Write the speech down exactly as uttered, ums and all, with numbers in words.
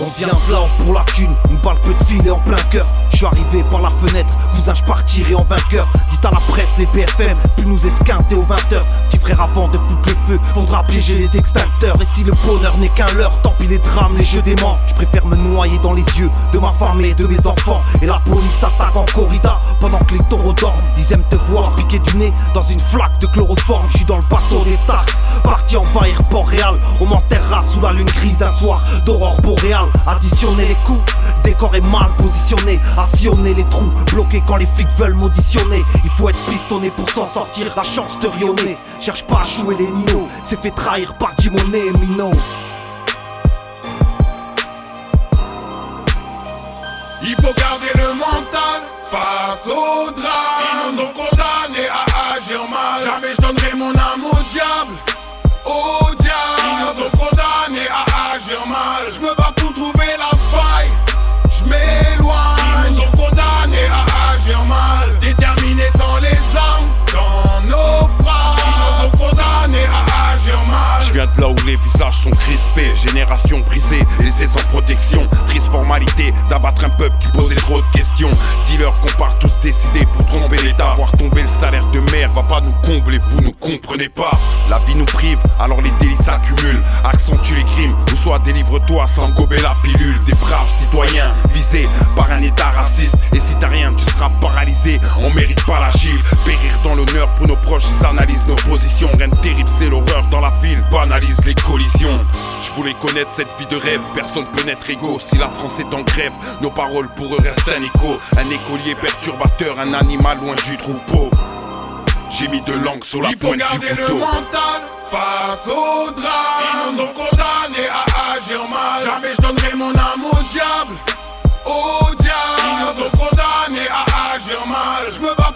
On vient de là pour la thune, une balle peut te filer en plein cœur. Je suis arrivé par la fenêtre, cousin je partirai en vainqueur. Dites à la presse, les B F M, puis nous esquinter aux vingt heures. Petit frère avant de foutre le feu, faudra piéger les extincteurs. Et si le bonheur n'est qu'un leurre, tant pis les drames, les jeux d'aimants. Je préfère me noyer dans les yeux de ma femme et de mes enfants. Et la police attaque en corrida pendant que les taureaux dorment. Ils aiment te voir piquer du nez dans une flaque de chloroforme. Je suis dans le bateau des stars, parti envahir Port-Réal. On m'enterrera sous la lune grise un soir d'aurore boréale. Additionner les coups, le décor est mal positionné. À sillonner les trous, bloqués quand les flics veulent m'auditionner. Il faut être pistonné pour s'en sortir, la chance de rionner. Cherche pas à jouer les ninos, c'est fait trahir par Jimoné et Mino. Il faut garder le mental face au drame. Ils nous ont condamnés à agir mal. Jamais je donnerai mon âme au diable, au diable. Ils nous ont condamnés à agir mal. Je me bats pour trouver la faille, je m'éloigne. Ils nous ont condamnés à agir mal. Déterminés sans les armes dans nos phrases. Ils nous ont condamnés à agir mal. Je viens de là où les visages sont crispés, génération brisée, laissée sans protection. Triste formalité d'abattre un peuple qui posait trop de questions. Dealers qu'on part tous décidés pour tromper l'État. Voir tomber le salaire de merde va pas nous combler, vous nous comprenez pas. La vie nous prive, alors les délits s'accumulent. Accentue les crimes, ou soit délivre-toi sans gober la pilule. Des braves citoyens visés par un état raciste. Et si t'as rien, tu seras paralysé, on mérite pas la gifle. Périr dans l'honneur pour nos proches, ils analysent nos positions. Rien de terrible, c'est l'horreur dans la ville, banalise les collisions. Je voulais connaître cette vie de rêve, personne peut n'être égaux. Si la France est en grève, nos paroles pour eux restent un écho. Un écolier perturbateur, un animal loin du troupeau. J'ai mis de l'encre sur la pointe du couteau. Il faut garder le mental face au drame. Ils nous ont condamnés à agir mal. Jamais je donnerai mon âme au diable, au diable. Ils nous ont condamnés à agir mal. Je me bats